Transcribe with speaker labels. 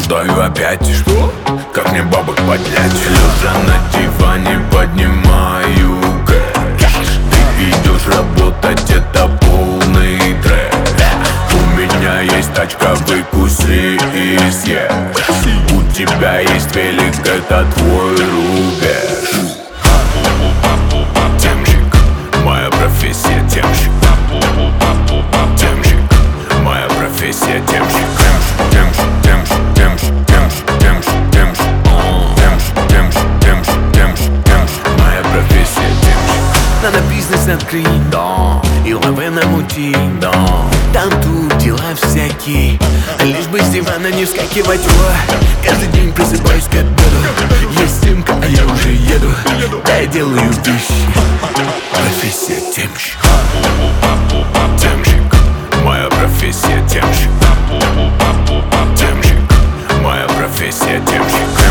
Speaker 1: Рассуждаю опять, что? Как мне бабок поднять? Лежа на диване поднимаю кэш. Ты идешь работать, это полный трэш. У меня есть тачка, выкуси и съешь. У тебя есть велик, это твой рубеж. Темщик, моя профессия темщик. Темщик, моя профессия темщик. Темщик, темщик, темщик, темщик, темщик, темщик, темщик, темщик, темщик, темщик, темщик, моя профессия темщик.
Speaker 2: Надо бизнес открыть, да, и лавы намутить, да. Там тут дела всякие, лишь бы с дивана не вскакивать. Каждый день просыпаюсь к обеду. Есть симка, а я уже еду. Да, я делаю вещи. Профессия темщик.
Speaker 1: Темщик, моя профессия темщик. Темщик, моя профессия темщик.